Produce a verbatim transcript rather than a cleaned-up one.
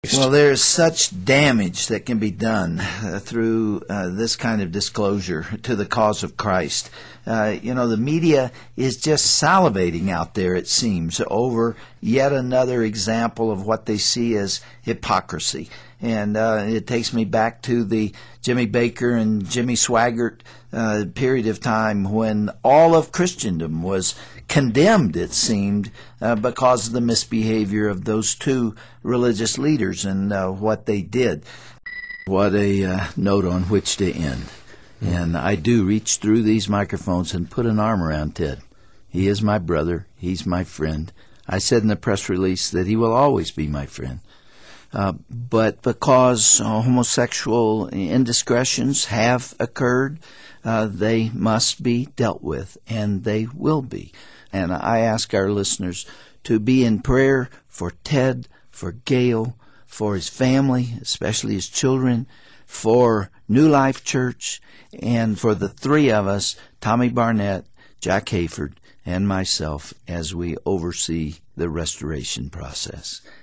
Well, there's such damage that can be done uh, through uh, this kind of disclosure to the cause of Christ. Uh, you know, the media is just salivating out there, it seems, over yet another example of what they see as hypocrisy. And uh, it takes me back to the Jimmy Bakker and Jimmy Swaggart uh, period of time when all of Christendom was condemned, it seemed, uh, because of the misbehavior of those two religious leaders and uh, what they did. What a uh, note on which to end. And I do reach through these microphones and put an arm around Ted. He is my brother. He's my friend. I said in the press release that he will always be my friend. Uh, but because uh, homosexual indiscretions have occurred, uh, they must be dealt with, and they will be. And I ask our listeners to be in prayer for Ted, for Gail, for his family, especially his children, for New Life Church, and for the three of us, Tommy Barnett, Jack Hayford, and myself, as we oversee the restoration process.